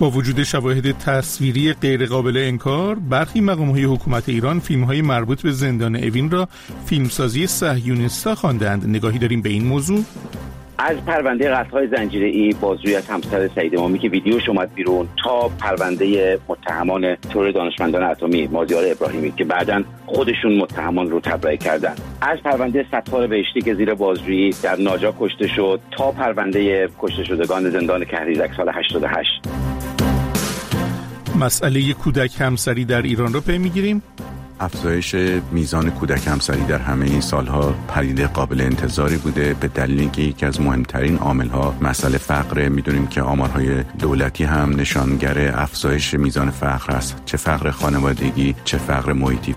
با وجود شواهد تصویری غیرقابل انکار، برخی مقام‌های حکومت ایران فیلم‌های مربوط به زندان اوین را فیلمسازی صهیونیست‌ها خواندند. نگاهی داریم به این موضوع. از پرونده قتل‌های زنجیره‌ای بازجویی از همسر سعید امامی که ویدیوش اومد بیرون، تا پرونده متهمان ترور دانشمندان اتمی مازیار ابراهیمی که بعداً خودشون متهمان رو تبرئه کردن، از پرونده ستار بهشتی که زیر بازجویی در ناجا کشته شد، تا پرونده کشته شدگان زندان کهریزک سال 88. مسئله کودک همسری در ایران رو پی می‌گیریم. افزایش میزان کودک همسری در همه این سالها پدیده قابل انتظاری بوده، به دلیل اینکه یکی از مهمترین عامل‌ها مسئله فقر. میدونیم که آمارهای دولتی هم نشانگر افزایش میزان فقر است، چه فقر خانوادگی چه فقر محیطی.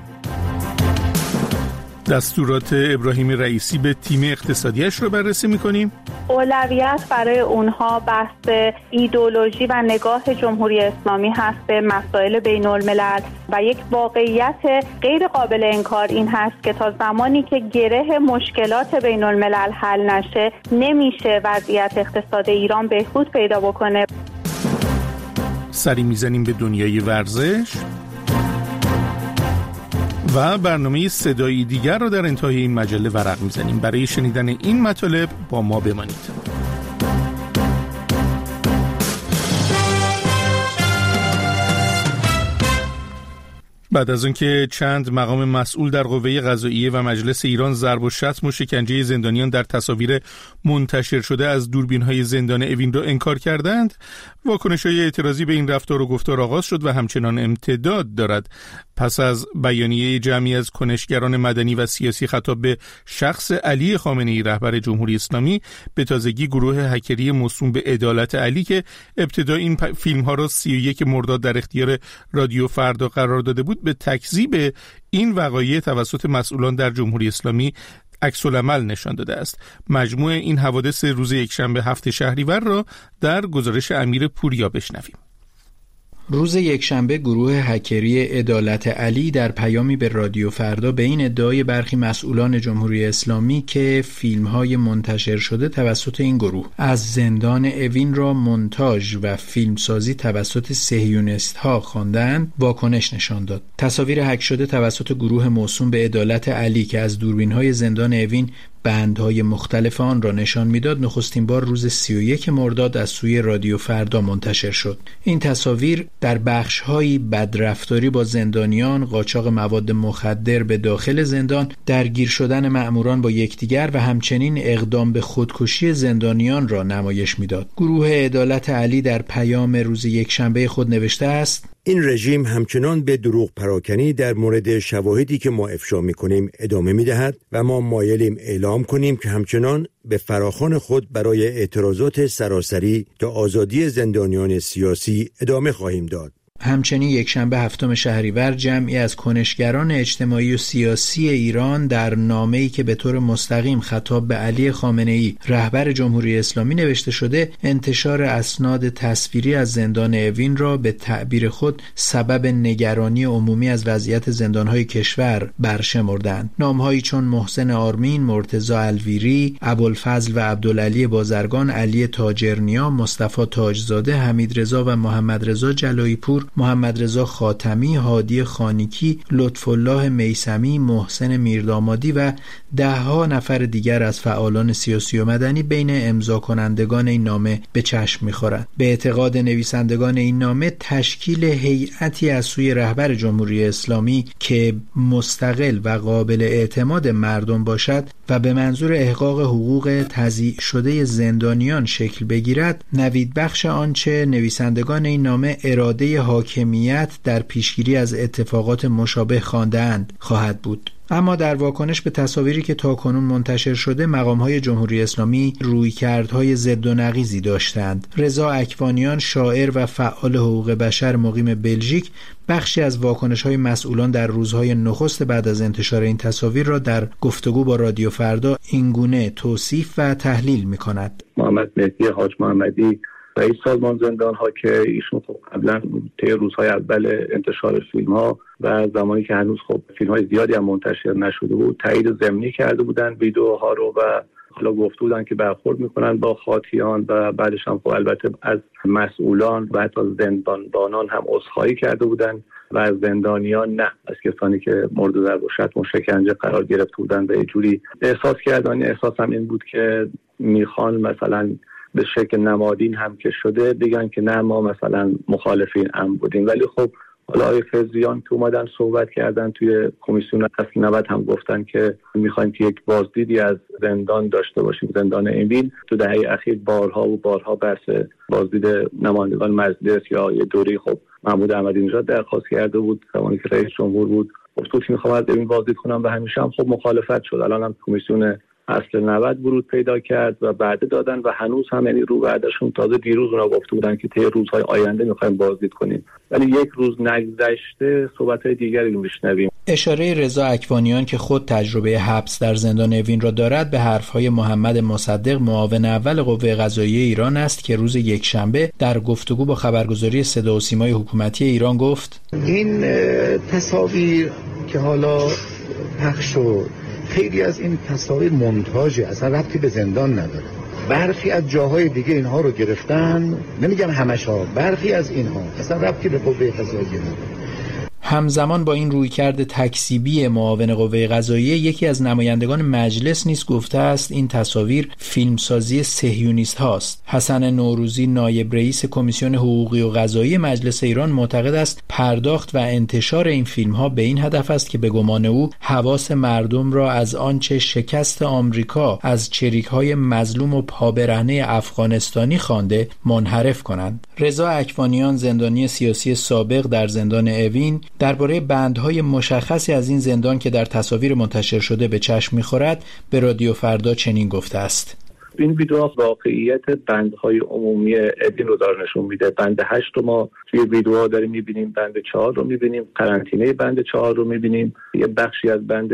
دستورات ابراهیم رئیسی به تیم اقتصادیش رو بررسی می‌کنیم. اولویت برای اونها بحث ایدئولوژی و نگاه جمهوری اسلامی هست به مسائل بین‌الملل و یک واقعیت غیر قابل انکار این هست که تا زمانی که گره مشکلات بین‌الملل حل نشه نمیشه وضعیت اقتصاد ایران بهبود پیدا بکنه. سری میزنیم به دنیای ورزش و برنامه صدایی دیگر رو در انتهای این مجله ورق میزنیم. برای شنیدن این مطالب با ما بمانید. بعد از آنکه چند مقام مسئول در قوه قضاییه و مجلس ایران ضرب و شتم و شکنجه زندانیان در تصاویر منتشر شده از دوربین‌های زندان اوین را انکار کردند، واکنش‌های اعتراضی به این رفتار و گفتار آغاز شد و همچنان امتداد دارد. پس از بیانیه جمعی از کنشگران مدنی و سیاسی خطاب به شخص علی خامنه‌ای رهبر جمهوری اسلامی، به تازگی گروه هکری موسوم به عدالت علی که ابتدا این فیلم‌ها را 31 مرداد در اختیار رادیو فردا قرار داده بود، به تکذیب این وقایع توسط مسئولان در جمهوری اسلامی عکس‌العمل نشان داده است. مجموع این حوادث روز یکشنبه 7 شهریور را در گزارش امیر پوریا بشنویم. روز یکشنبه گروه هکری عدالت علی در پیامی به رادیو فردا به این ادعای برخی مسئولان جمهوری اسلامی که فیلم‌های منتشر شده توسط این گروه از زندان اوین را مونتاژ و فیلمسازی توسط صهیونیست‌ها خواندند، واکنش نشان داد. تصاویر هک شده توسط گروه موسوم به عدالت علی که از دوربین‌های زندان اوین بندهای مختلف آن را نشان میداد، نخستین بار روز 31 مرداد از سوی رادیو فردا منتشر شد. این تصاویر در بخش‌هایی بدرفتاری با زندانیان، قاچاق مواد مخدر به داخل زندان، درگیر شدن مأموران با یکدیگر و همچنین اقدام به خودکشی زندانیان را نمایش میداد. گروه عدالت علی در پیام روز یکشنبه خود نوشته است: این رژیم همچنان به دروغ پراکنی در مورد شواهدی که ما افشا می‌کنیم ادامه می‌دهد و ما مایلیم اعلام کنیم که همچنان به فراخوان خود برای اعتراضات سراسری تا آزادی زندانیان سیاسی ادامه خواهیم داد. همچنین یکشنبه 7 شهریور جمعی از کنشگران اجتماعی و سیاسی ایران در نامه‌ای که به طور مستقیم خطاب به علی خامنه‌ای رهبر جمهوری اسلامی نوشته شده، انتشار اسناد تصویری از زندان اوین را به تعبیر خود سبب نگرانی عمومی از وضعیت زندان‌های کشور برشمردند. نام‌هایی چون محسن آرمین، مرتضی الویری، ابوالفضل و عبدالعلی بازرگان، علی تاجرنیا، مصطفی تاجزاده، حمیدرضا و محمد رضا جلایی پور، محمد رضا خاتمی، هادی خانیکی، لطف الله میثمی، محسن میردامادی و ده‌ها نفر دیگر از فعالان سیاسی و مدنی بین امضا کنندگان این نامه به چشم می‌خورند. به اعتقاد نویسندگان این نامه، تشکیل هیئتی از سوی رهبر جمهوری اسلامی که مستقل و قابل اعتماد مردم باشد و به منظور احقاق حقوق تضییع شده زندانیان شکل بگیرد، نویدبخش آنچه نویسندگان این نامه اراده حاکمیت در پیشگیری از اتفاقات مشابه خوانده‌اند خواهد بود. اما در واکنش به تصاویری که تاکنون منتشر شده، مقام‌های جمهوری اسلامی رویکردهای ضد و نقیضی داشتند. رضا اکوانیان، شاعر و فعال حقوق بشر مقیم بلژیک، بخشی از واکنش‌های مسئولان در روزهای نخست بعد از انتشار این تصاویر را در گفتگو با رادیو فردا اینگونه توصیف و تحلیل می‌کند. محمد مهدی حاج محمدی، رئیس سازمان زندان‌ها که ایشون خب قبلا طی روزهای اول انتشار فیلم‌ها و زمانی که هنوز خب فیلم‌های زیادی هم منتشر نشده بود، تایید ضمنی کرده بودن ویدیوها رو و حالا گفته بودن که برخورد میکنن با خاطیان و بعدش هم البته از مسئولان و حتی زندانبانان هم عذرخواهی کرده بودن و از زندانیان نه، از کسانی که مورد ضرب و شتم و شکنجه قرار گرفته بودن و یه جوری احساس کردن. احساس هم این بود که میخوان مثلا به شکل نمادین هم که شده بگن که نه ما مثلا مخالفین امن بودیم. ولی خب حالا آقای فضلیان که اومدن صحبت کردن توی کمیسیون اصل 90 هم گفتن که میخوایم که یک بازدیدی از زندان داشته باشیم، زندان اوین. تو دهه اخیر بارها و بارها بحث بازدید نمایندگان مجلس یا یه دوری خب محمود احمدی نژاد درخواست کرده بود زمانی که رئیس جمهور بود، گفت که میخوام از اوین بازدید کنم و همیشه هم خب مخالفت شد. الان هم کمیسیون اصل 90 ورود پیدا کرد و بعد دادن و هنوز هم یعنی رو بعدشون تازه دیروز اونا گفته بودن که طی روزهای آینده میخوایم بازدید کنیم، ولی یک روز نگذشته صحبت‌های دیگری رو میشنویم. اشاره رضا اکوانیان که خود تجربه حبس در زندان اوین را دارد به حرفهای محمد مصدق معاون اول قوه قضاییه ایران است که روز یکشنبه در گفتگو با خبرگزاری صدا و سیمای حکومتی ایران گفت این تصاویر که حالا پخش شد خیلی از این تصاویر مونتاژه، اصلا ربطی به زندان نداره. برخی از جاهای دیگه اینها رو گرفتن، نمیگم همش‌ها، برخی از اینها اصلا ربطی به قوه قضاییه نداره. همزمان با این رویکرد تکذیبی معاون قوه قضاییه یکی از نمایندگان مجلس نیز گفته است این تصاویر فیلمسازی صهیونیست هاست. حسن نوروزی نایب رئیس کمیسیون حقوقی و قضایی مجلس ایران معتقد است پرداخت و انتشار این فیلم ها به این هدف است که به گمان او حواس مردم را از آنچه شکست آمریکا از چریک‌های مظلوم و پابرهنه افغانستانی خوانده منحرف کنند. رضا اکوانیان زندانی سیاسی سابق در زندان اوین درباره بندهای مشخصی از این زندان که در تصاویر منتشر شده به چشم می‌خورد به رادیو فردا چنین گفته است: این ویدیو واقعیت بندهای عمومی اوین رو داره نشون میده. بند 8 رو ما توی ویدیوها داریم می‌بینیم، بند 4 رو می‌بینیم، قرنطینه بند 4 رو می‌بینیم، یه بخشی از بند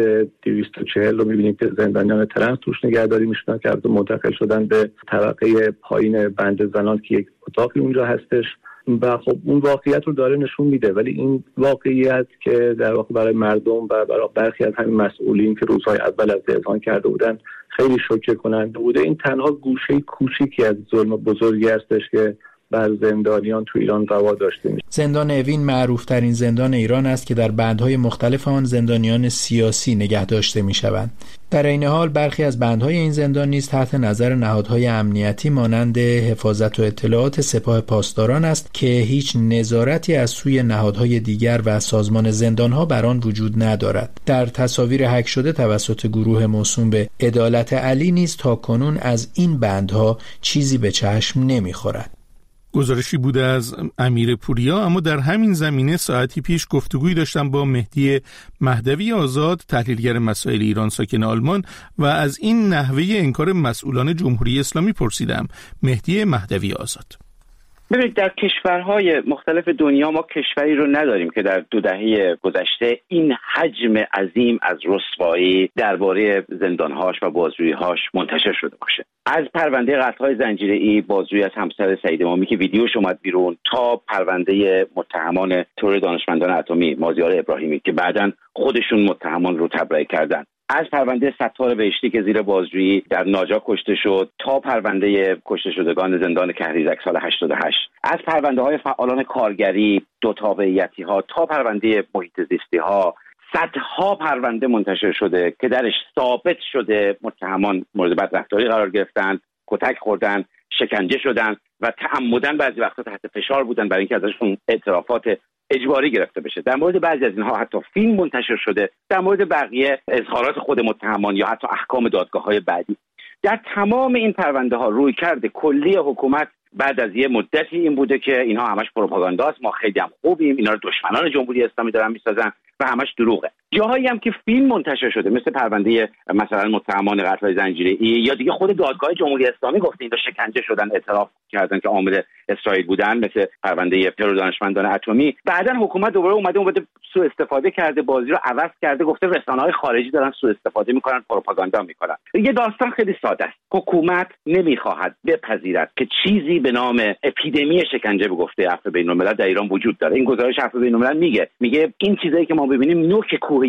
240 رو می‌بینیم که زندانیان ترنس توش نگهداری میشن که البته منتقل شدن به طبقه پایین بند زنان که یک اتاقی اونجا هستش و خب اون واقعیت رو داره نشون میده. ولی این واقعیت که در واقع برای مردم و برای برخی از همین مسئولین که روزهای اول از اذعان کرده بودن خیلی شوکه کننده بوده. این تنها گوشه کوچیکی از ظلم بزرگی هستش که بر زندانیان تو ایران روا داشته میشه. زندان اوین معروف ترین زندان ایران است که در بندهای مختلف آن زندانیان سیاسی نگه داشته میشوند. در این حال برخی از بندهای این زندان نیز تحت نظر نهادهای امنیتی مانند حفاظت و اطلاعات سپاه پاسداران است که هیچ نظارتی از سوی نهادهای دیگر و سازمان زندانها بر آن وجود ندارد. در تصاویر هک شده توسط گروه موسوم به عدالت علی نیز تاکنون از این بندها چیزی به چشم نمیخورد. گزارشی بوده از امیر پوریا. اما در همین زمینه ساعتی پیش گفتگویی داشتم با مهدی مهدوی آزاد، تحلیلگر مسائل ایران ساکن آلمان، و از این نحوه انکار مسئولان جمهوری اسلامی پرسیدم. مهدی مهدوی آزاد: ببینید، در کشورهای مختلف دنیا ما کشوری رو نداریم که در 2 دهه گذشته این حجم عظیم از رسوایی درباره زندانهاش و بازجویی‌هاش منتشر شده باشه. از پرونده قتل‌های زنجیره‌ای بازجویی از همسر سعید امامی که ویدیوش اومد بیرون تا پرونده متهمان ترور دانشمندان اتمی مازیار ابراهیمی که بعداً خودشون متهمان رو تبرئه کردن، از پرونده ستار بهشتی که زیر بازجویی در ناجا کشته شد تا پرونده کشته شدگان زندان کهریزک سال 88، از پرونده های فعالان کارگری، دو تابعیتی ها تا پرونده محیط زیستی ها، صدها پرونده منتشر شده که درش ثابت شده متهمان مورد بدرفتاری قرار گرفتن، کتک خوردن، شکنجه شدن و تعمدن بعضی وقتا تحت فشار بودن برای اینکه ازشون اعترافات اجباری گرفته بشه. در مورد بعضی از اینها حتی فیلم منتشر شده، در مورد بقیه اظهارات خود متهمان یا حتی احکام دادگاه‌های بعدی. در تمام این پرونده ها رویکرد کلی حکومت بعد از یه مدتی این بوده که اینها همش پروپاگانداست، ما خیلی هم خوبیم، اینا رو دشمنان جمهوری اسلامی دارن میسازن و همش دروغه. جاهایی هم که فیلم منتشر شده مثل پرونده مثلا متهمان قتل زنجیره‌ای یا دیگه خود دادگاه جمهوری اسلامی گفته اینا شکنجه شدن، اعتراف کردن که عامل اسرائیل بودن، مثل پرونده ترور دانشمندان اتمی، بعدن حکومت دوباره اومده سوء استفاده کرده، بازی رو عوض کرده، گفته رسانه‌های خارجی دارن سوء استفاده میکنن، پروپاگاندا میکنن. یه داستان خیلی ساده است. حکومت نمیخواهد بپذیرد که چیزی به نام اپیدمی شکنجه به گفته عفو بین‌الملل در ایران وجود داره. این گزارش عفو بین‌الملل میگه این چیزایی که ما ببینیم نوک کوه یخ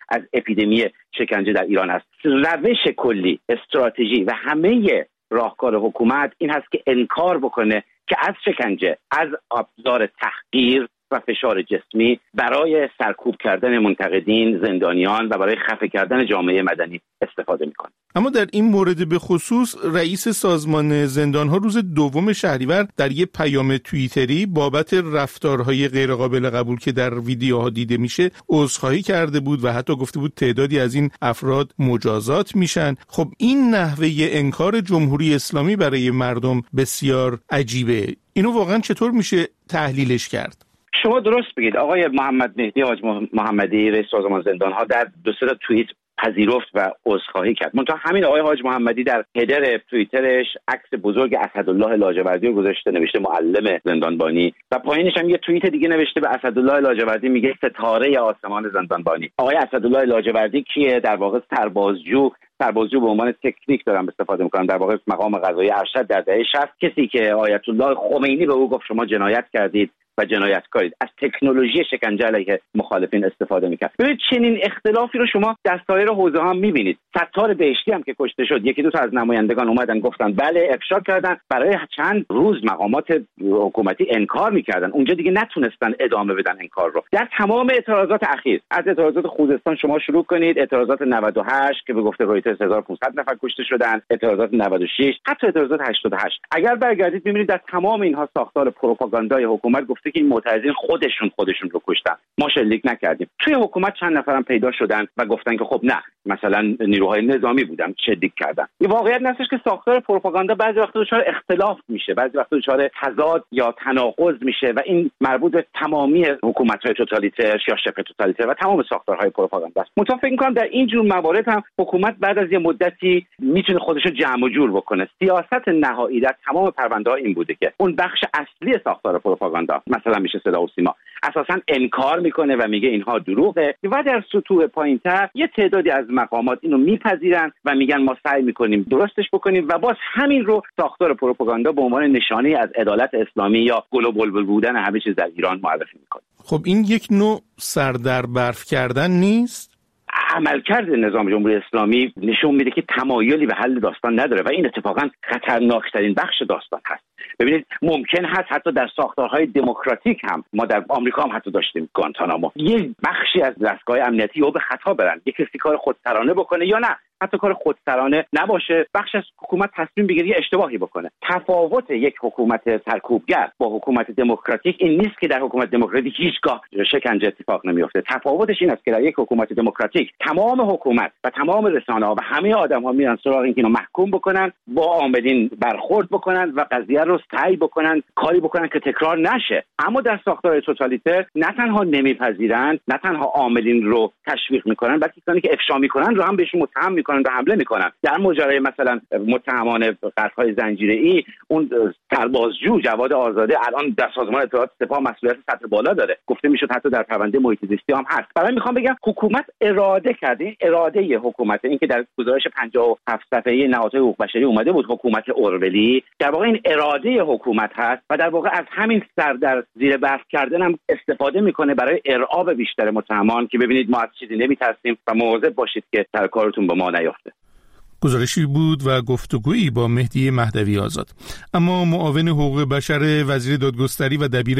از اپیدمی شکنجه در ایران است. روش کلی، استراتژی و همه راهکار حکومت این هست که انکار بکنه که از شکنجه، از ابزار تحقیر و فشار جسمی برای سرکوب کردن منتقدین، زندانیان و برای خفه کردن جامعه مدنی استفاده میکنه. اما در این مورد به خصوص رئیس سازمان زندانها روز 2 شهریور در یک پیام توییتری بابت رفتارهای غیرقابل قبول که در ویدیوها دیده میشه عذرخواهی کرده بود و حتی گفته بود تعدادی از این افراد مجازات میشن. خب این نحوه انکار جمهوری اسلامی برای مردم بسیار عجیبه. اینو واقعا چطور میشه تحلیلش کرد؟ شما درست بگید. آقای محمد مهدی حاج محمدی رئیس سازمان زندانها در 2-3 توییت پذیرفت و عذرخواهی کرد. منتها همین آقای حاج محمدی در هدر توییترش عکس بزرگ اسدالله لاجوردی رو گذاشته، نوشته معلم زندانبانی و پایینش هم یه توییت دیگه نوشته به اسدالله لاجوردی، میگه ستاره آسمان زندانبانی. آقای اسدالله لاجوردی کیه؟ در واقع سربازجو به عنوان تکنیک دارم استفاده میکنم، در واقع مقام قضایی ارشد در دهه 60، کسی که آیت الله خمینی به او گفت شما جنایت کردید و جنایتکارید، از تکنولوژی شکنجه علیه مخالفین استفاده میکرد. ببینید چنین اختلافی رو شما در سایر حوزه ها میبینید. ستار بهشتی هم که کشته شد، 1-2 تا از نمایندگان اومدن گفتن بله افشا کردن، برای چند روز مقامات حکومتی انکار میکردن، اونجا دیگه نتونستن ادامه بدن انکار رو. در تمام اعتراضات اخیر، از اعتراضات خوزستان شما شروع کنید، اعتراضات 98 که به گفته رویترز 1500 نفر کشته شدن، اعتراضات 96، حتی اعتراضات 88، اگر برگردید میبینید در تمام اینها ساختار پروپاگاندای حکومت گفته که این معترضین خودشون رو کشتن، ما شلیک نکردیم. توی حکومت چند نفرم پیدا شدن و گفتن که خب نه، مثلا نیروهای نظامی بودن شلیک کردن. این واقعیت هستش که ساختار پروپاگاندا بعضی وقتا دچار اختلاف میشه، بعضی وقتا دچار تضاد یا تناقض میشه و این مربوط به تمامی حکومت‌های توتالیتر یا شبه توتالیتر و تمام ساختارهای پروپاگاندا است. منتها فکر می‌کنم در این جور موارد هم حکومت بعد از یه مدتی میتونه خودش رو جمع و جور بکنه. سیاست نهایی در تمام پرونده‌ها این بوده که اون بخش اصلی ساختار پروپاگاندا، مثلا میشه صدا و سیما، اساساً انکار میکنه و میگه اینها دروغه و در سطوح پایین‌تر یه تعدادی از مقامات اینو میپذیرن و میگن ما سعی میکنیم درستش بکنیم و باز همین رو ساختار پروپاگاندا به عنوان نشانه از عدالت اسلامی یا گل و بلبل بودن همه چیز در ایران معرفی میکنه. خب این یک نوع سر در برف کردن نیست؟ عملکرد نظام جمهوری اسلامی نشون میده که تمایلی به حل داستان نداره و این اتفاقا خطرناکترین بخش داستان هست. ببینید ممکن هست حتی در ساختارهای دموکراتیک هم، ما در آمریکا هم حتی داشتیم گوانتانامو، یه بخشی از دستگاه امنیتی یا به خطا برن، یه کسی کار خودسرانه بکنه یا نه حتی کار خودسرانه نباشه، بخش از حکومت تصمیم بگیره یه اشتباهی بکنه. تفاوت یک حکومت سرکوبگر با حکومت دموکراتیک این نیست که در حکومت دموکراتیک هیچگاه شکنجه اتفاق نمیفته. تفاوتش این است که در یک حکومت دموکراتیک تمام حکومت و تمام رسانه‌ها و همه آدم‌ها میرن سراغ اینکه اینو محکوم بکنن، با عاملین برخورد بکنن و قضیه رو سعی بکنن کاری بکنن که تکرار نشه. اما در ساختار توتالیتر نه تنها نمیپذیرن، نه تنها عاملین رو تشویق میکنن، بلکه کسانی که افشا میکنن رو هم بهشون متهم میکنن و حمله میکنن. در ماجرای مثلا متهمان قتل‌های زنجیره‌ای، اون سربازجو جواد آزاده الان در سازمان اطلاعات سپاه مسئولیت سطح بالا داره، گفته میشد حتی در پرونده محیط زیستی هم هست. برای میخوام بگم حکومت اراده کرده، اراده حکومت، این که در گزارش 57 صفحه‌ای نهادهای حقوق بشری اومده بود حکومت اورولی، در واقع این اراده حکومت هست و در واقع از همین سر در زیر برف کردن هم استفاده میکنه برای ارعاب بیشتر متهمان که ببینید ما از چیزی نمیترسیم و مواظب باشید که سر کارتون به ما نیفته. گزارشی بود و گفتگویی با مهدی مهدوی آزاد. اما معاون حقوق بشر وزیر دادگستری و دبیر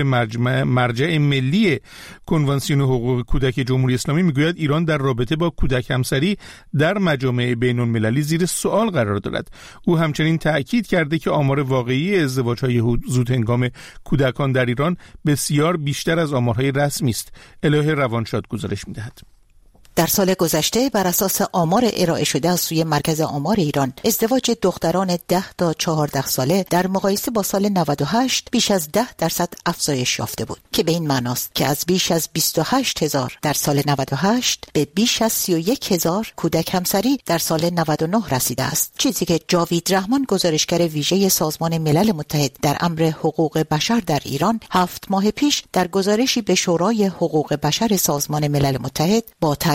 مرجع ملی کنوانسیون حقوق کودک جمهوری اسلامی میگوید ایران در رابطه با کودک همسری در مجامع بین‌المللی زیر سوال قرار دارد. او همچنین تأکید کرده که آمار واقعی ازدواج‌های زودهنگام کودکان در ایران بسیار بیشتر از آمارهای رسمی است. الهه روانشاد گزارش می‌دهد. در سال گذشته بر اساس آمار ارائه شده از سوی مرکز آمار ایران، ازدواج دختران 10 تا 14 ساله در مقایسه با سال 98 بیش از 10% افزایش یافته بود که به این معناست که از بیش از 28,000 در سال 98 به بیش از 31,000 کودک همسری در سال 99 رسیده است. چیزی که جاوید رحمان، گزارشگر ویژه سازمان ملل متحد در امر حقوق بشر در ایران 7 ماه پیش در گزارشی به شورای حقوق بشر سازمان ملل متحد با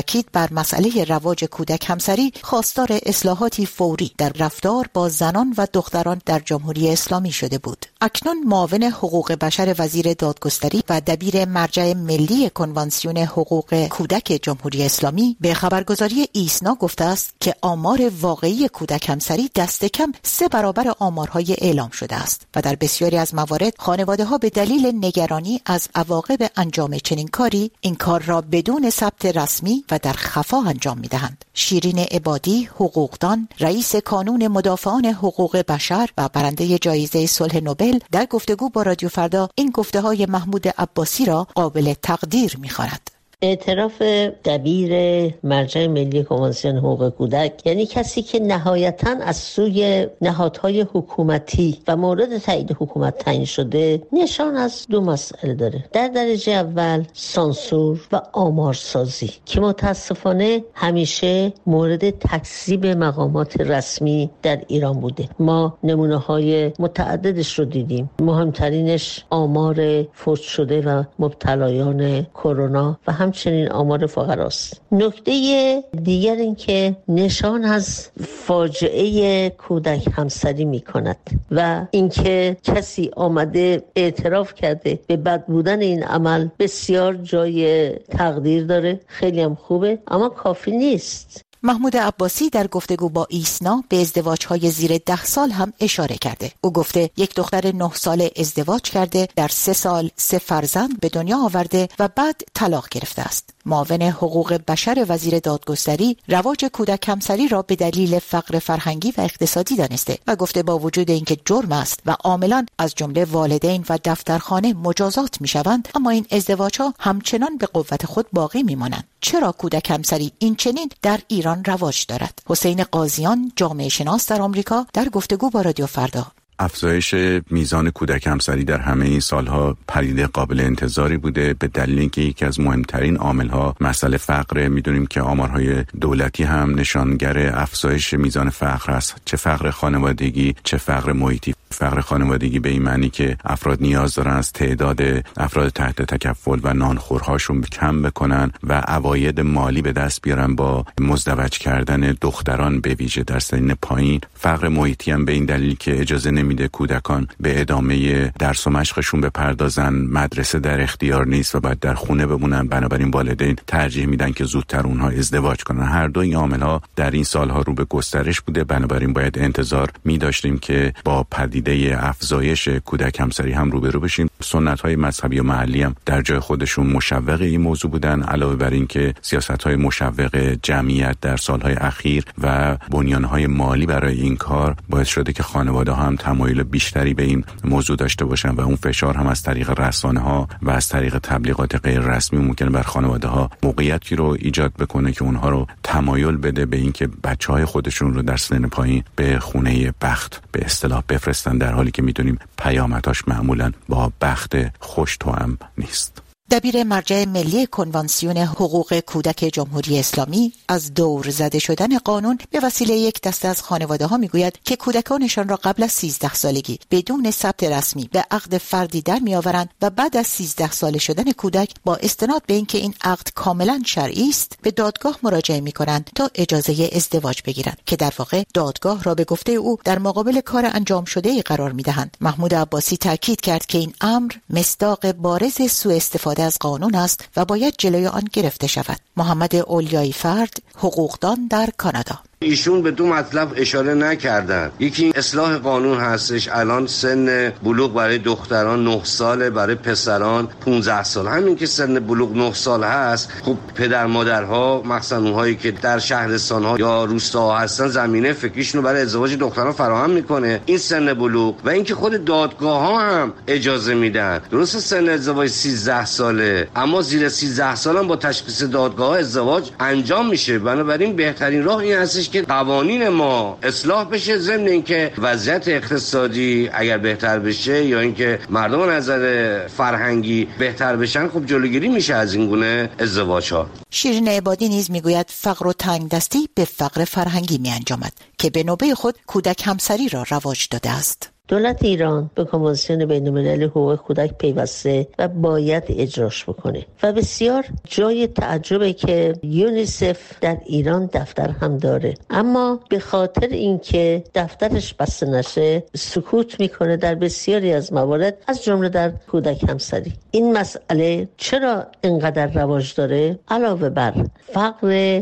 تاکید بر مسئله رواج کودک همسری خواستار اصلاحاتی فوری در رفتار با زنان و دختران در جمهوری اسلامی شده بود. اکنون معاون حقوق بشر وزیر دادگستری و دبیر مرجع ملی کنوانسیون حقوق کودک جمهوری اسلامی به خبرگزاری ایسنا گفته است که آمار واقعی کودک همسری دست کم 3 برابر آمارهای اعلام شده است و در بسیاری از موارد خانواده‌ها به دلیل نگرانی از عواقب انجام چنین کاری این کار را بدون ثبت رسمی و در خفا انجام می‌دهند. شیرین عبادی، حقوقدان، رئیس کانون مدافعان حقوق بشر و برنده جایزه صلح نوبل در گفتگو با رادیو فردا این گفته‌های محمود عباسی را قابل تقدیر می‌خواند. اعتراف دبیر مرجع ملی کنوانسیون حقوق کودک یعنی کسی که نهایتاً از سوی نهادهای حکومتی و مورد تایید حکومت تعیین شده نشان از 2 مسئله داره. در درجه اول سانسور و آمارسازی که متاسفانه همیشه مورد تکذیب مقامات رسمی در ایران بوده. ما نمونه‌های متعددش رو دیدیم. مهمترینش آمار فوت شده و مبتلایان کرونا و همچنین آمار فقراست. نکته دیگر این که نشان از فاجعه کودک همسری می کند و اینکه کسی آمده اعتراف کرده به بد بودن این عمل بسیار جای تقدیر داره، خیلی هم خوبه، اما کافی نیست. محمود عباسی در گفتگو با ایسنا به ازدواج‌های زیر 10 سال هم اشاره کرده. او گفته یک دختر 9 ساله ازدواج کرده، در 3 سال 3 فرزند به دنیا آورده و بعد طلاق گرفته است. معاون حقوق بشر وزیر دادگستری رواج کودک همسری را به دلیل فقر فرهنگی و اقتصادی دانسته و گفته با وجود اینکه جرم است و عاملان از جمله والدین و دفترخانه مجازات می‌شوند، اما این ازدواج‌ها همچنان به قوت خود باقی می‌مانند. چرا کودک همسری این چنین در ایران رواج دارد؟ حسین قاضیان، جامعه شناس در آمریکا، در گفتگو با رادیو فردا. افزایش میزان کودک همسری در همه این سالها پدیده قابل انتظاری بوده به دلیل اینکه یکی از مهمترین عاملها مسئله فقر. میدونیم که آمارهای دولتی هم نشانگر افزایش میزان فقر است، چه فقر خانوادگی چه فقر محیطی. فقر خانوادگی به این معنی که افراد نیاز دارن از تعداد افراد تحت تکفل و نانخورهاشون کم بکنن و عواید مالی به دست بیارن با مزدوج کردن دختران به ویژه در سن پایین. فقر محیطی هم به این دلیل که اجازه نمیده کودکان به ادامه درس و مشقشون بپردازن، مدرسه در اختیار نیست و بعد در خونه بمونن، بنابراین والدین ترجیح میدن که زودتر اونها ازدواج کنن. هر دو این عامل‌ها در این سالها رو به گسترش بوده، بنابراین باید انتظار می‌داشتیم که با پدیده افزایش کودک همسری هم روبرو بشیم. سنت‌های مذهبی و محلی هم در جای خودشون مشوق این موضوع بودن، علاوه بر این که سیاست‌های مشوق جمعیت در سال‌های اخیر و بنیان‌های مالی برای این کار باعث شده که خانواده‌ها هم تمایل بیشتری به این موضوع داشته باشن و اون فشار هم از طریق رسانه‌ها و از طریق تبلیغات غیر رسمی ممکنه بر خانواده‌ها موقعیتی رو ایجاد بکنه که اونها رو تمایل بده به اینکه بچه‌های خودشون رو در سن پایین به خونه بخت به اصطلاح بفرستن، در حالی که میدونیم پیامدش معمولاً با بخت خوش توأم نیست. دبیر مرجع ملی کنوانسیون حقوق کودک جمهوری اسلامی از دور زده شدن قانون به وسیله یک دسته از خانواده‌ها میگوید که کودکانشان را قبل از 13 سالگی بدون ثبت رسمی به عقد فردی در میآورند و بعد از 13 ساله شدن کودک با استناد به اینکه این عقد کاملا شرعی است به دادگاه مراجعه می‌کنند تا اجازه ازدواج بگیرند که در واقع دادگاه را به گفته او در مقابل کار انجام شده‌ای قرار می‌دهند. محمود عباسی تاکید کرد که این امر مصداق بارز سوء استفاده از قانون است و باید جلوی آن گرفته شود. محمد اولیایی فرد، حقوقدان در کانادا. ایشون به 2 مطلب اشاره نکردن. یکی اصلاح قانون هستش. الان سن بلوغ برای دختران 9 ساله، برای پسران 15 سال. همین که سن بلوغ 9 سال هست، خب پدر مادرها مخصوصا اونهایی که در شهرستان‌ها یا روستاها هستن زمینه فکریشون رو برای ازدواج دختران فراهم میکنه این سن بلوغ. و اینکه خود دادگاه‌ها هم اجازه میدن. درسته سن ازدواج 13 ساله، اما زیر 13 سال هم با تشخیص دادگاه‌ها ازدواج انجام میشه. بنابراین بهترین راه این هستش که قوانین ما اصلاح بشه، ضمن اینکه وضعیت اقتصادی اگر بهتر بشه یا اینکه مردم نظر فرهنگی بهتر بشن، خب جلوگیری میشه از این گونه ازدواج‌ها. شیرین عبادی نیز میگوید فقر و تنگدستی به فقر فرهنگی میانجامد که به نوبه خود کودک همسری را رواج داده است. دولت ایران به کنوانسیون بین‌المللی حقوق کودک پیوسته و باید اجراش بکنه و بسیار جای تعجبه که یونیسف در ایران دفتر هم داره، اما به خاطر اینکه دفترش بسته نشه سکوت میکنه در بسیاری از موارد، از جمله در کودک همسری. این مسئله چرا اینقدر رواج داره؟ علاوه بر فقر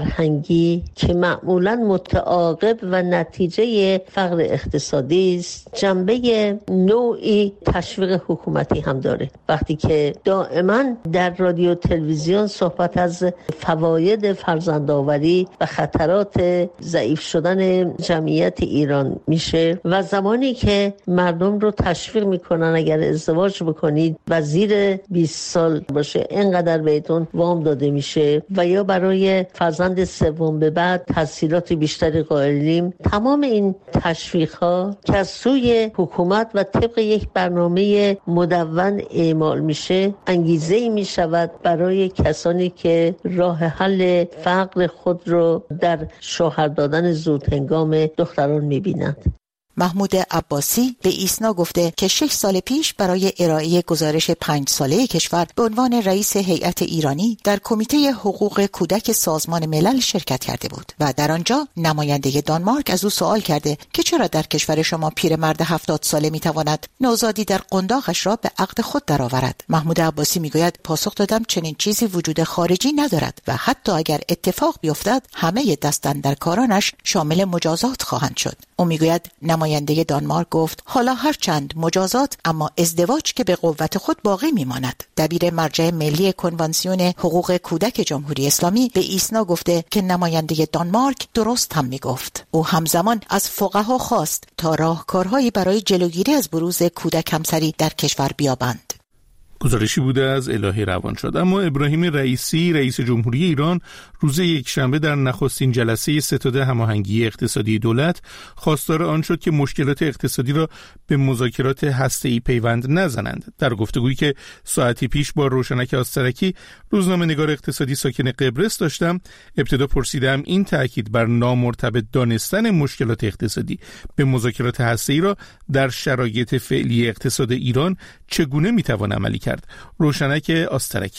فرهنگی که معمولاً متعاقب و نتیجه فقر اقتصادی است، جنبه نوعی تشویق حکومتی هم داره. وقتی که دائما در رادیو تلویزیون صحبت از فواید فرزندآوری و خطرات ضعیف شدن جمعیت ایران میشه و زمانی که مردم رو تشویق میکنن اگر ازدواج بکنید و زیر 20 سال باشه اینقدر بهتون وام داده میشه و یا برای فرزند سوم به بعد تسهیلات بیشتری قائلیم، تمام این تشویق ها که از سوی حکومت و طبق یک برنامه مدون اعمال میشه انگیزه‌ای میشود برای کسانی که راه حل فقر خود رو در شوهر دادن زودهنگام دختران میبینند. محمود عباسی به ایسنا گفته که 6 سال پیش برای ارائه گزارش 5 ساله کشور به عنوان رئیس هیئت ایرانی در کمیته حقوق کودک سازمان ملل شرکت کرده بود و در آنجا نماینده دانمارک از او سوال کرده که چرا در کشور شما پیرمرد 70 ساله میتواند نوزادی در قنداقش را به عقد خود درآورد. محمود عباسی میگوید پاسخ دادم چنین چیزی وجود خارجی ندارد و حتی اگر اتفاق بیفتد همه دستاندرکارانش شامل مجازات خواهند شد. او میگوید نماینده دانمارک گفت حالا هر چند مجازات اما ازدواج که به قوت خود باقی میماند. دبیر مرجع ملی کنوانسیون حقوق کودک جمهوری اسلامی به ایسنا گفته که نماینده دانمارک درست هم میگفت. او همزمان از فقها خواست تا راهکارهایی برای جلوگیری از بروز کودک همسری در کشور بیابند. گزارشی بوده از الهی روانشاد. اما ابراهیم رئیسی رئیس جمهوری ایران روز یکشنبه در نخستین جلسه ستاد هماهنگی اقتصادی دولت خواستار آن شد که مشکلات اقتصادی را به مذاکرات هسته‌ای پیوند نزنند. در گفتگویی که ساعتی پیش با روشنک آسترکی روزنامه‌نگار اقتصادی ساکن قبرس داشتم، ابتدا پرسیدم این تاکید بر نامرتبط دانستن مشکلات اقتصادی به مذاکرات هسته‌ای را در شرایط فعلی اقتصاد ایران چگونه میتوان عملی کرد. روشنک آسترکی: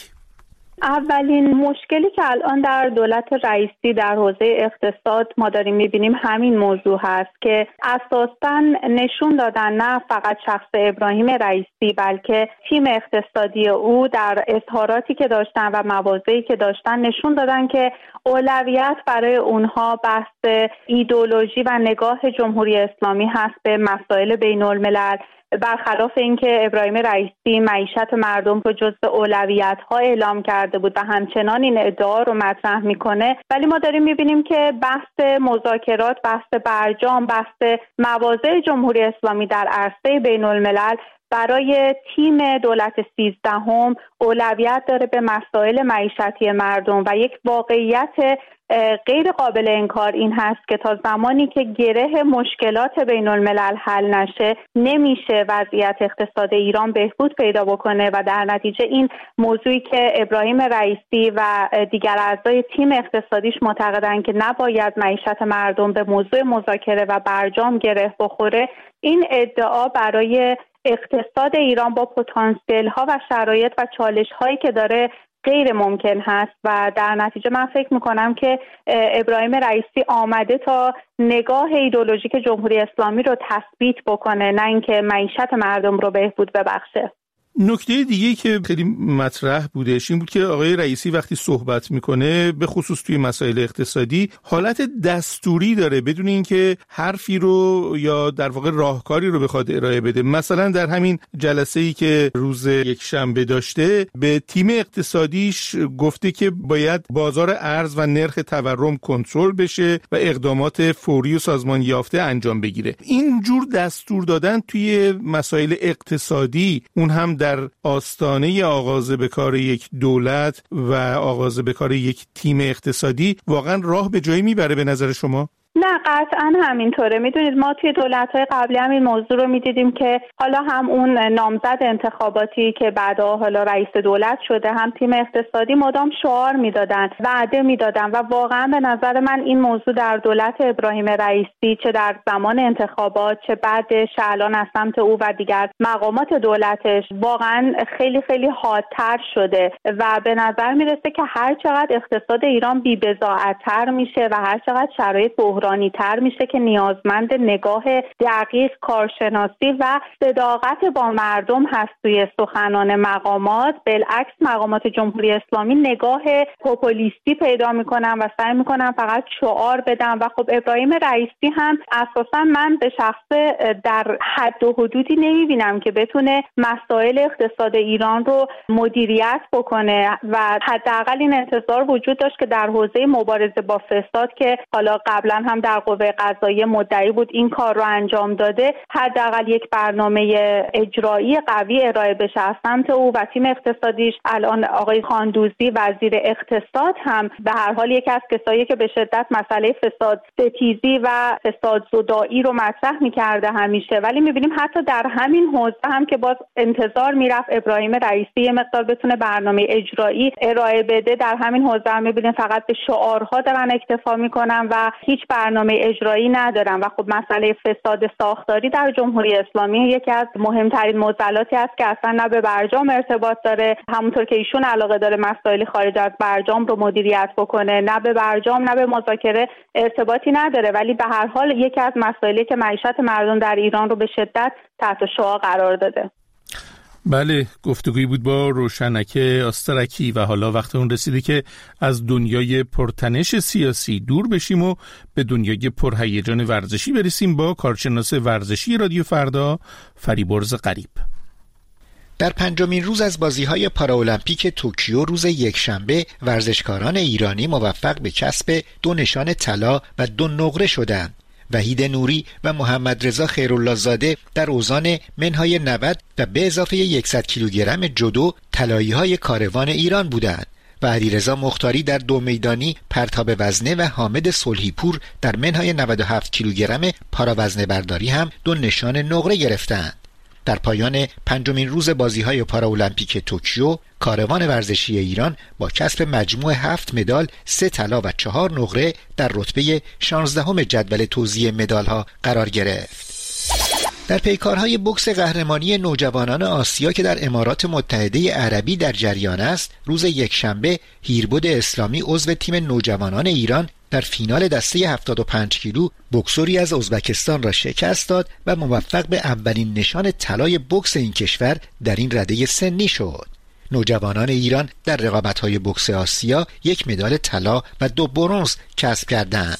اولین مشکلی که الان در دولت رئیسی در حوزه اقتصاد ما داریم میبینیم همین موضوع هست که اساساً نشون دادن نه فقط شخص ابراهیم رئیسی بلکه تیم اقتصادی او در اظهاراتی که داشتن و مواضعی که داشتن نشون دادن که اولویت برای اونها بحث ایدئولوژی و نگاه جمهوری اسلامی هست به مسائل بین الملل، برخلاف اینکه ابراهیم رئیسی معیشت مردم رو جزو اولویت‌ها اعلام کرده بود و همچنان این ادعا رو مطرح میکنه، ولی ما داریم میبینیم که بحث مذاکرات، بحث برجام، بحث مواضع جمهوری اسلامی در عرصه بین الملل برای تیم دولت 13 اولویت داره به مسائل معیشتی مردم و یک واقعیت غیر قابل انکار این هست که تا زمانی که گره مشکلات بین الملل حل نشه نمیشه وضعیت اقتصاد ایران بهبود پیدا بکنه و در نتیجه این موضوعی که ابراهیم رئیسی و دیگر اعضای تیم اقتصادیش معتقدن که نباید معیشت مردم به موضوع مذاکره و برجام گره بخوره، این ادعا برای اقتصاد ایران با پتانسیل ها و شرایط و چالش هایی که داره غیر ممکن هست و در نتیجه من فکر میکنم که ابراهیم رئیسی آمده تا نگاه ایدئولوژیک جمهوری اسلامی رو تثبیت بکنه، نه اینکه معیشت مردم رو بهبود ببخشه. نکته دیگه که خیلی مطرح بودش این بود که آقای رئیسی وقتی صحبت میکنه به خصوص توی مسائل اقتصادی حالت دستوری داره بدون اینکه حرفی رو یا در واقع راهکاری رو بخواد ارائه بده. مثلا در همین جلسه‌ای که روز یکشنبه داشته به تیم اقتصادیش گفته که باید بازار ارز و نرخ تورم کنترل بشه و اقدامات فوری و سازمان یافته انجام بگیره. این جور دستور دادن توی مسائل اقتصادی، اون هم در آستانه آغاز به کار یک دولت و آغاز به کار یک تیم اقتصادی، واقعا راه به جایی میبره به نظر شما؟ نه قطعا همینطوره. میدونید ما توی دولت‌های قبلی هم این موضوع رو میدیدیم که حالا هم اون نامزد انتخاباتی که بعدا حالا رئیس دولت شده، هم تیم اقتصادی مدام شعار میدادن، وعده میدادن و واقعا به نظر من این موضوع در دولت ابراهیم رئیسی چه در زمان انتخابات چه بعدش الان از سمت او و دیگر مقامات دولتش واقعا خیلی خیلی حادتر شده و به نظر میرسه که هر چقدر اقتصاد ایران بی‌بضاعت‌تر میشه و هر چقدر شرایط بحرانی تر میشه که نیازمند نگاه دقیق، کارشناسی و صداقت با مردم هست توی سخنان مقامات. بالعکس مقامات جمهوری اسلامی نگاه پوپولیستی پیدا میکنن و سعی میکنن فقط شعار بدن و خب ابراهیم رئیسی هم اساسا من به شخص در حد و حدودی نمیبینم که بتونه مسائل اقتصاد ایران رو مدیریت بکنه و حداقل این انتظار وجود داشت که در حوزه مبارزه با فساد که حالا قبلا هم در قوه قضاییه مدعی بود این کار رو انجام داده، حداقل یک برنامه اجرایی قوی ارائه بشه از سمت او و تیم اقتصادیش. الان آقای خاندوزی وزیر اقتصاد هم به هر حال یکی از کسایی که به شدت مسئله فساد ستیزی و فساد زدایی رو مطرح می‌کرده همیشه، ولی می‌بینیم حتی در همین حوزه هم که باز انتظار میرفت ابراهیم رئیسی یه مقدار بتونه برنامه اجرایی ارائه بده، در همین حوزه هم می‌بینیم فقط به شعارها دارن اکتفا می‌کنن و هیچ برنامه اجرایی ندارن و خب مسئله فساد ساختاری در جمهوری اسلامی یکی از مهمترین معضلاتی است که اصلا نه به برجام ارتباط داره، همونطور که ایشون علاقه داره مسائل خارج از برجام رو مدیریت بکنه، نه به برجام نه به مذاکره ارتباطی نداره، ولی به هر حال یکی از مسائلی که معیشت مردم در ایران رو به شدت تحت شعاع قرار داده. بله، گفتگویی بود با روشنک آسترکی و حالا وقت اون رسیده که از دنیای پرتنش سیاسی دور بشیم و به دنیای پرهیجان ورزشی برسیم با کارشناس ورزشی رادیو فردا فریبرز غریب. در 5مین روز از بازی‌های پاراولمپیک توکیو روز یکشنبه ورزشکاران ایرانی موفق به کسب 2 نشان طلا و 2 نقره شدند. وحید نوری و محمد رضا خیرالله زاده در اوزان منهای 90 و به اضافه 100 کیلوگرم جودو طلایی‌های کاروان ایران بودند و علیرضا مختاری در 2 میدانی پرتاب وزنه و حامد صلحی‌پور در منهای 97 کیلوگرم پاراوزنه برداری هم 2 نشان نقره گرفتند. در پایان 5مین روز بازی‌های پاراولمپیک توکیو، کاروان ورزشی ایران با کسب مجموع 7 مدال، 3 طلا و 4 نقره در رتبه 16ام جدول توزیع مدال‌ها قرار گرفت. در پیکارهای بوکس قهرمانی نوجوانان آسیا که در امارات متحده عربی در جریان است، روز یکشنبه هیربد اسلامی عضو تیم نوجوانان ایران در فینال دسته 75 کیلو بوکسوری از ازبکستان را شکست داد و موفق به اولین نشان طلای بوکس این کشور در این رده سنی شد. نوجوانان ایران در رقابت‌های بوکس آسیا 1 مدال طلا و 2 برنز کسب کردند.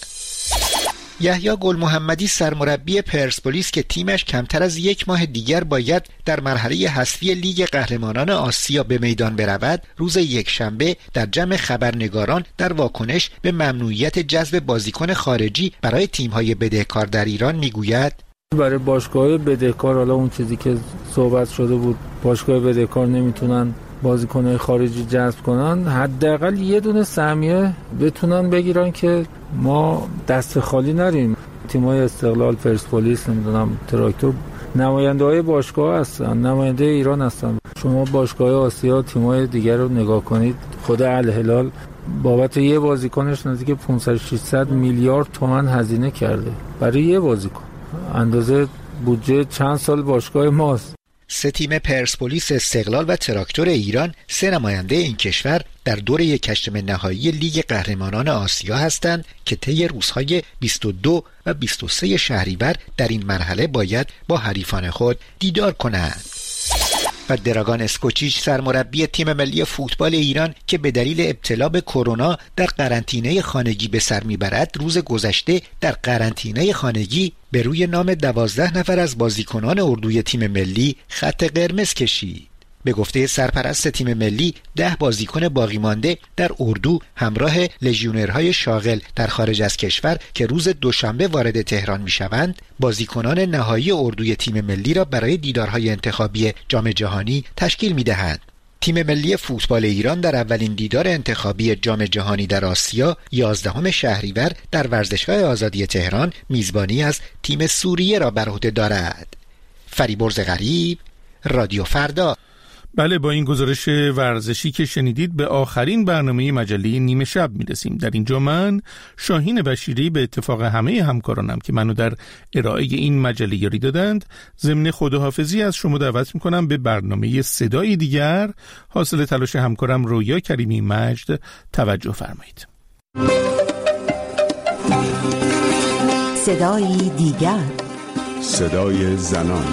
یحیی گل محمدی سرمربی پرسپولیس که تیمش کمتر از 1 ماه دیگر باید در مرحله حذفی لیگ قهرمانان آسیا به میدان برود، روز یکشنبه در جمع خبرنگاران در واکنش به ممنوعیت جذب بازیکن خارجی برای تیم‌های بدهکار در ایران میگوید: برای باشگاه‌های بدهکار، حالا اون چیزی که صحبت شده بود، باشگاه بدهکار نمیتونن بازیکن‌های خارجی جذب کنن، حداقل یه دونه سهمیه بتونن بگیرن که ما دست خالی نریم. تیم‌های استقلال، پرسپولیس، نمیدونم تراکتور نماینده‌های باشگاه هستن، نماینده ایران هستن. شما باشگاه آسیا تیم‌های دیگر رو نگاه کنید، خود الهلال بابت یه بازیکنش نزدیک 500-600 میلیارد تومان هزینه کرده برای یه بازیکن، اندازه بودجه چند سال باشگاه ماست. 3 تیم پرسپولیس، استقلال و تراکتور ایران 3 نماینده این کشور در دوره 8 نهایی لیگ قهرمانان آسیا هستند که طی روزهای 22 و 23 شهریور در این مرحله باید با حریفان خود دیدار کنند. و دراگان اسکوچیچ سرمربی تیم ملی فوتبال ایران که به دلیل ابتلا به کرونا در قرنطینه خانگی به سر میبرد، روز گذشته در قرنطینه خانگی به روی نام 12 نفر از بازیکنان اردوی تیم ملی خط قرمز کشید. به گفته سرپرست تیم ملی 10 بازیکن باقی مانده در اردو همراه لژیونرهای شاغل در خارج از کشور که روز دوشنبه وارد تهران میشوند، بازیکنان نهایی اردوی تیم ملی را برای دیدارهای انتخابی جام جهانی تشکیل میدهند. تیم ملی فوتبال ایران در اولین دیدار انتخابی جام جهانی در آسیا 11 شهریور در ورزشگاه آزادی تهران میزبانی از تیم سوریه را بر عهده دارد. فریبرز غریب، رادیو فردا. بله، با این گزارش ورزشی که شنیدید به آخرین برنامه مجله نیمه شب میرسیم. در اینجا من شاهین بشیری به اتفاق همه همکارانم که منو در ارائه این مجله یاری دادند ضمن خداحافظی از شما دعوت میکنم به برنامه صدای دیگر حاصل تلاش همکارم رویا کریمی مجد توجه فرمایید. صدای دیگر، صدای زنان.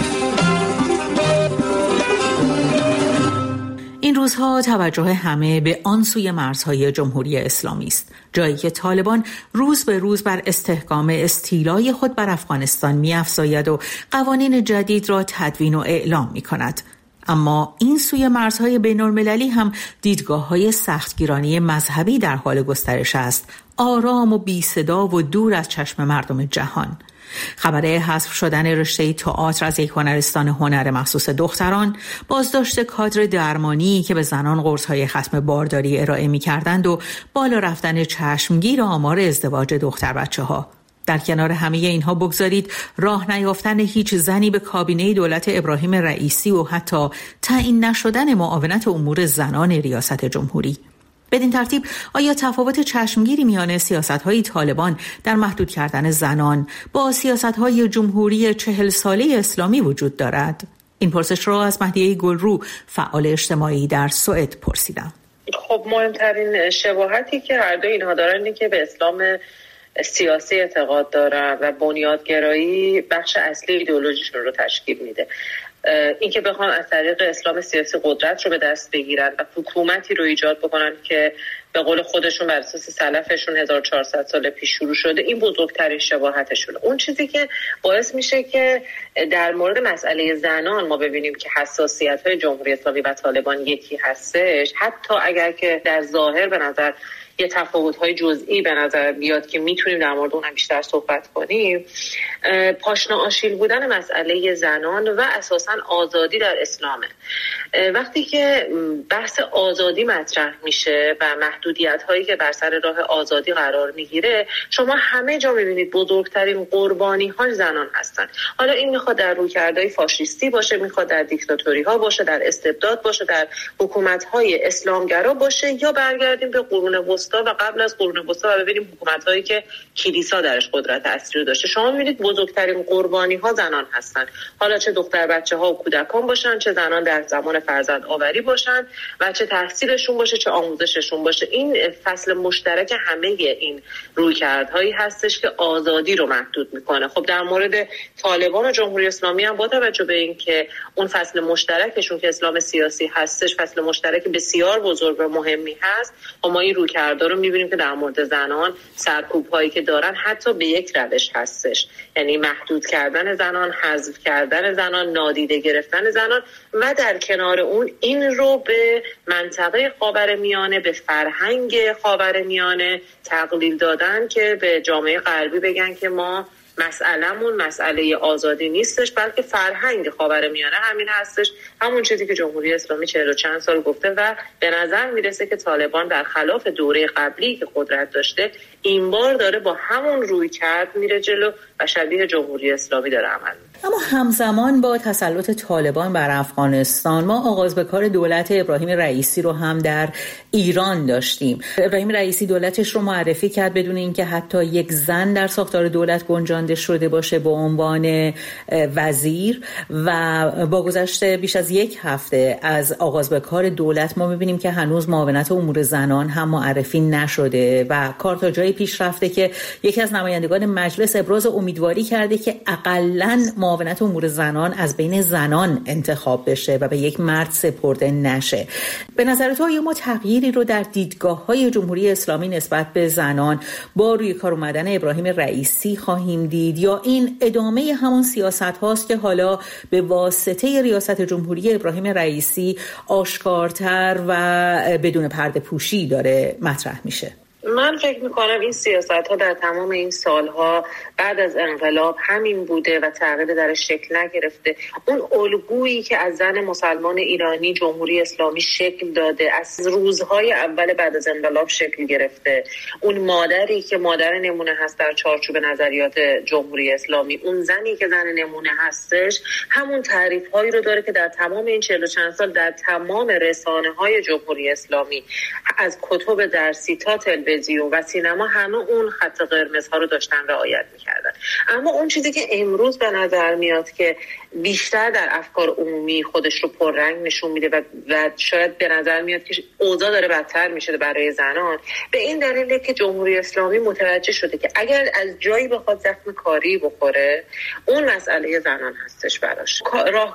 این روزها توجه همه به آن سوی مرزهای جمهوری اسلامی است، جایی که طالبان روز به روز بر استحکام استیلای خود بر افغانستان می‌افزاید و قوانین جدید را تدوین و اعلام می‌کند. اما این سوی مرزهای بین‌المللی هم دیدگاه‌های سختگیرانه مذهبی در حال گسترش است، آرام و بی صدا و دور از چشم مردم جهان. خبر حذف شدن رشته تئاتر از یک هنرستان هنر مخصوص دختران، بازداشت کادر درمانی که به زنان قرص‌های ختم بارداری ارائه می‌کردند و بالا رفتن چشمگیر آمار ازدواج دختر بچه‌ها. در کنار همه اینها بگذارید راه نیافتن هیچ زنی به کابینه دولت ابراهیم رئیسی و حتی تعیین نشدن معاونت امور زنان ریاست جمهوری. بدین ترتیب آیا تفاوت چشمگیری میان سیاست‌های طالبان در محدود کردن زنان با سیاست‌های جمهوری 40 ساله اسلامی وجود دارد؟ این پرسش را از مهدیه گلرو، فعال اجتماعی در سوئد، پرسیدم. خب مهمترین شباهتی که هر دو اینها دارن اینه که به اسلام سیاسی اعتقاد دارن و بنیادگرایی بخش اصلی ایدئولوژیشون رو تشکیل میده. اینکه بخوان از طریق اسلام سیاسی قدرت رو به دست بگیرن و حکومتی رو ایجاد بکنن که به قول خودشون بر اساس سلفشون 1400 سال پیش شروع شده، این بزرگترین شباهتشونه. اون چیزی که باعث میشه که در مورد مسئله زنان ما ببینیم که حساسیت‌های جمهوری اسلامی و طالبان یکی هستش، حتی اگر که در ظاهر به نظر یه تفاوت‌های جزئی به نظر بیاد که میتونیم در مورد اون بیشتر صحبت کنیم، پاشنه آشیل بودن مسئله زنان و اساساً آزادی در اسلامه. وقتی که بحث آزادی مطرح میشه و محدودیت‌هایی که بر سر راه آزادی قرار میگیره، شما همه جا میبینید بزرگترین قربانی‌ها زنان هستن. حالا این میخواد در رویکردهای فاشیستی باشه، میخواد در دیکتاتوری‌ها باشه، در استبداد باشه، در حکومت‌های اسلامگرا باشه، یا برگردیم به قرون وسطا و قبل از قرون وسطا و ببینیم حکومت‌هایی که کلیسا درش قدرت اصلی داشته. شما می‌بینید بزرگترین قربانی‌ها زنان هستن، حالا چه دختر بچه‌ها و کودکان باشن، چه زنان در زمان فرزند آوری باشن و چه تحصیلشون باشه، چه آموزششون باشه. این فصل مشترک همه این رویکردهایی هستش که آزادی رو محدود میکنه. خب در مورد طالبان و جمهوری اسلامی هم با توجه به این که اون فصل مشترکشون که اسلام سیاسی هستش فصل مشترک بسیار بزرگ و مهمی هست، و ما این رویکردها رو میبینیم که در مورد زنان سرکوب‌هایی که دارن حتی به یک روش هستش، یعنی محدود کردن زنان، حذف کردن زنان، نادیده گرفتن زنان و در کنار اون این رو به منطقه خاورمیانه، به فرهنگ خاورمیانه تقلیل دادن که به جامعه غربی بگن که ما مسئله‌مون مسئله آزادی نیستش، بلکه فرهنگ خاورمیانه همین هستش، همون چیزی که جمهوری اسلامی 40 و چند سال گفته و به نظر میرسه که طالبان در خلاف دوره قبلی که قدرت داشته این بار داره با همون رویکرد میره جلو و شبیه جمهوری اسلامی داره عمل میکنه. اما همزمان با تسلط طالبان بر افغانستان ما آغاز به کار دولت ابراهیم رئیسی رو هم در ایران داشتیم. ابراهیم رئیسی دولتش رو معرفی کرد بدون اینکه حتی یک زن در ساختار دولت گنجانده شده باشه به عنوان وزیر، و با گذشت بیش از یک هفته از آغاز به کار دولت ما می‌بینیم که هنوز معاونت امور زنان هم معرفی نشده و کار تا جایی پیش رفته که یکی از نمایندگان مجلس ابراز امیدواری کرده که اقلاً معاونت امور زنان از بین زنان انتخاب بشه و به یک مرد سپرده نشه. به نظر تو آیا ما تغییری رو در دیدگاه‌های جمهوری اسلامی نسبت به زنان با روی کار اومدن ابراهیم رئیسی خواهیم دید، یا این ادامه همون سیاست هاست که حالا به واسطه ریاست جمهوری ابراهیم رئیسی آشکارتر و بدون پرده پوشی داره مطرح میشه؟ من فکر میکنم این سیاست‌ها در تمام این سالها بعد از انقلاب همین بوده و تغییر درش شکل نگرفته. اون الگویی که از زن مسلمان ایرانی جمهوری اسلامی شکل داده از روزهای اول بعد از انقلاب شکل گرفته، اون مادری که مادر نمونه هست در چارچوب نظریات جمهوری اسلامی، اون زنی که زن نمونه هستش، همون تعریف‌هایی رو داره که در تمام این 40 چند سال در تمام رسانه‌های جمهوری اسلامی از کتب درسی تا تلویزیون و سینما همه اون خط قرمزها رو داشتن رعایت می‌کردن. اما اون چیزی که امروز به نظر میاد که بیشتر در افکار عمومی خودش رو پررنگ نشون میده و شاید به نظر میاد که اوضاع داره بدتر میشه برای زنان، به این دلیله که جمهوری اسلامی متوجه شده که اگر از جایی بخواد زخم کاری بخوره اون مسئله زنان هستش براش.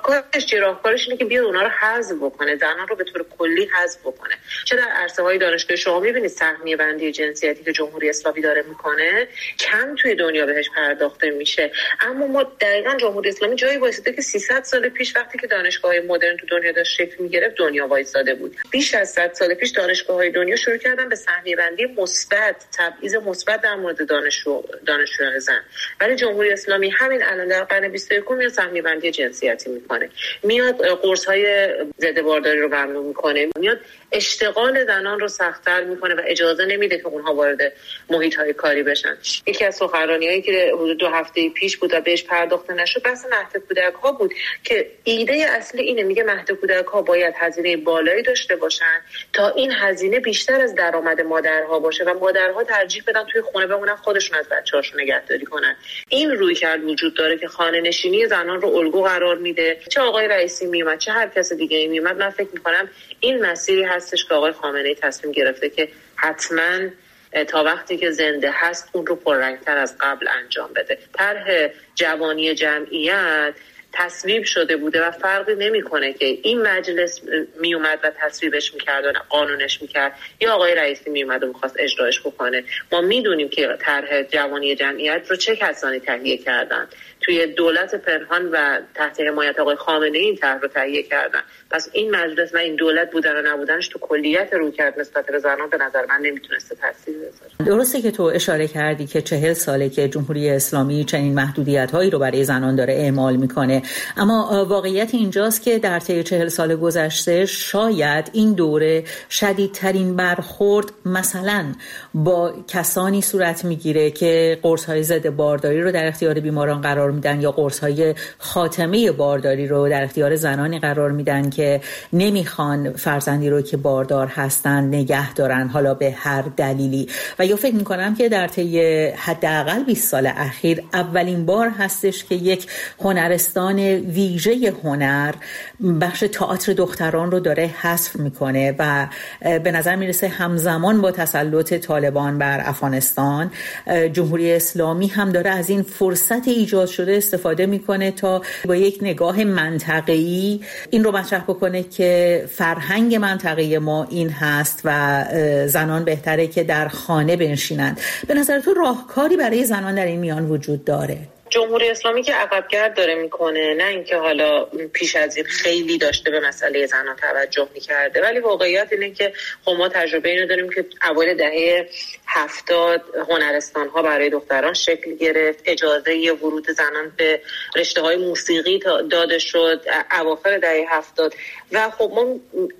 راهکارش اینه که بیاد اونا رو حذف بکنه، زنان رو به طور کلی حذف بکنه. چه در عرصه‌های دانشگاه شما می‌بینید سهمیه بندی جنسیتی که جمهوری اسلامی داره میکنه کم توی دنیا بهش پرداخته میشه، اما ما دقیقاً جمهوری اسلامی جایی وایساده که 300 سال پیش وقتی که دانشگاه‌های مدرن تو دنیا داشت شکل می‌گرفت دنیا وایساده بود. بیش از 100 سال پیش دانشگاه‌های دنیا شروع کردن به سهمیه بندی مثبت، تبعیض مثبت در مورد دانشجویان زن. ولی جمهوری اسلامی همین الان در قرن 21 میاد سهمیه بندی جنسیتی میکنه، میاد قرص‌های ضد بارداری رو ممنوع میکنه، میاد اشتغال زنان رو سخت‌تر میکنه و اجازه نمیده که اونها وارد محیط‌های کاری بشن. یکی از سخنرانی‌هایی که حدود 2 هفته پیش بود و بهش پرداخته نشد بحث مهد کودک‌ها بود که ایده اصلی اینه، میگه مهد کودک‌ها باید هزینه بالایی داشته باشن تا این هزینه بیشتر از درآمد مادرها باشه و مادرها ترجیح بدن توی خونه بمونن، خودشون از بچه‌هاشون نگهداری کنن. این رویکرد وجود داره که خانه‌نشینی زنان رو الگو قرار میده. چه آقای رئیسی میومد چه هر کس دیگه‌ای میومد، من فکر می‌کنم این مسیری هستش که آقای خامنه‌ای تصمیم گرفته که حتماً تا وقتی که زنده هست اون رو پررنگ‌تر از قبل انجام بده. طرح جوانی جمعیت تصویب شده بوده و فرقی نمی‌کنه که این مجلس میومد و تصویبش می‌کرد و قانونش می‌کرد یا آقای رئیسی میومد و می‌خواست اجراش بکنه. ما می‌دونیم که طرح جوانی جمعیت رو چه کسانی تهیه کردن. توی دولت پنهان و تحت حمایت آقای خامنه‌ای این طرح رو تهیه کردن. پس این مجلس و این دولت بودن و نبودنش تو کلیت رویکرد نسبت به زنان به نظر من نمیتونسته تاثیر بذاره. درسته که تو اشاره کردی که 40 ساله که جمهوری اسلامی چنین محدودیت‌هایی رو برای زنان داره اعمال میکنه، اما واقعیت اینجاست که در طی 40 سال گذشته شاید این دوره شدیدترین برخورد مثلا با کسانی صورت میگیره که قرص‌های ضد بارداری رو در اختیار بیماران قرار میدن یا قرص‌های خاتمه بارداری رو در اختیار زنانی قرار میدن که نمیخوان فرزندی رو که باردار هستن نگه دارن، حالا به هر دلیلی. و یا فکر میکنم که در طی حداقل 20 سال اخیر اولین بار هستش که یک هنرستان ویژه هنر بخش تئاتر دختران رو داره حذف میکنه و به نظر میرسه همزمان با تسلط طالبان بر افغانستان جمهوری اسلامی هم داره از این فرصت ایجاد شده استفاده میکنه تا با یک نگاه منطقه‌ای این رو مطرح بکنه که فرهنگ منطقه ما این هست و زنان بهتره که در خانه بنشینند. به نظر تو راهکاری برای زنان در این میان وجود داره؟ جمهوری اسلامی که عقبگرد داره میکنه، نه اینکه حالا پیش از این خیلی داشته به مسئله زنان توجه میکرده، ولی واقعیت اینه که ما تجربه اینو داریم که اوایل دهه 70 هنرستان ها برای دختران شکل گرفت، اجازه ورود زنان به رشته های موسیقی داده شد اواخر دهه 70 و خب ما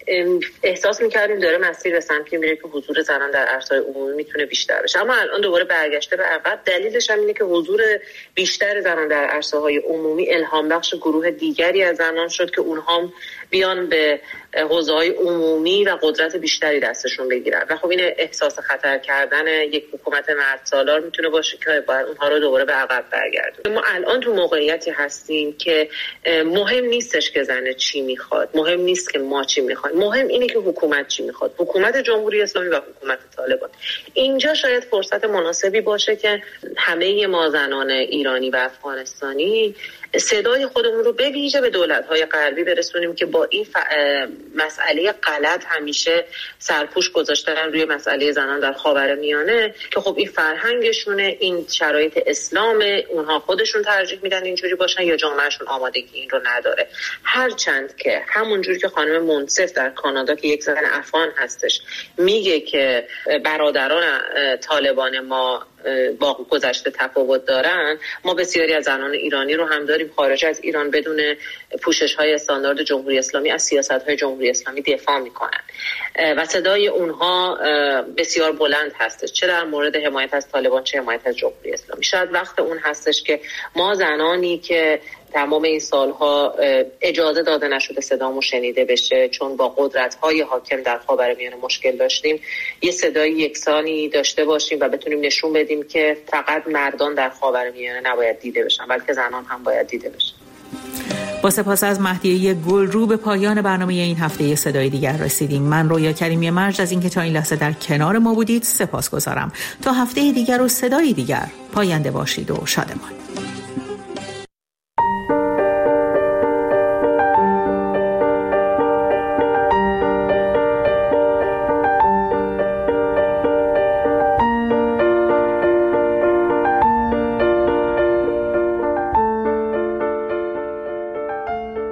احساس میکردیم داره مسیر به سمتی میره که حضور زنان در عرصه‌های عمومی میتونه بیشتر بشه، اما الان دوباره برگشته به عقب. دلیلش هم اینه که حضور بیشتر زنان در عرصه‌های عمومی الهام بخش گروه دیگری از زنان شد که اونها هم بیان به حوزه‌های عمومی و قدرت بیشتری دستشون بگیرن و خب این احساس خطر کردن یک حکومت مردسالار میتونه باشه که باید اونها رو دوباره به عقب برگردونه. ما الان تو موقعیتی هستیم که مهم نیستش که زن چی میخواد، مهم نیست که ما چی میخوایم، مهم اینه که حکومت چی میخواد، حکومت جمهوری اسلامی و حکومت طالبان. اینجا شاید فرصت مناسبی باشه که همه ما زنان ایرانی و افغانستانی صدای خودمون رو به ویژه به دولت‌های غربی برسونیم که با این مسئله غلط همیشه سرپوش گذاشتن روی مسئله زنان در خاورمیانه خاورمیانه که خب این فرهنگشونه، این شرایط اسلام، اونها خودشون ترجیح میدن اینجوری باشن یا جامعهشون آمادگی این رو نداره. هرچند که همونجوری که خانم منصف در کانادا که یک زن افغان هستش میگه که برادران طالبان ما با گذشته تفاوت دارن، ما بسیاری از زنان ایرانی رو هم داریم خارج از ایران بدون پوشش‌های استاندارد جمهوری اسلامی از سیاست‌های جمهوری اسلامی دفاع میکنن و صدای اونها بسیار بلند هستش، چه در مورد حمایت از طالبان چه حمایت از جمهوری اسلامی. شاید وقت اون هستش که ما زنانی که تمام این سالها اجازه داده نشده صدامون شنیده بشه چون با قدرت‌های حاکم در خاورمیانه مشکل داشتیم، یه صدای یکسانی داشته باشیم و بتونیم نشون بدیم که فقط مردان در خاورمیانه نباید دیده بشن بلکه زنان هم باید دیده بشن. با سپاس از مهدیه گل رو به پایان برنامه این هفته صدای دیگر رسیدیم. من رویا کریمی مرج از اینکه تا این لحظه در کنار ما بودید سپاسگزارم. تا هفته دیگر و صدای دیگر پاینده باشید و شادمان.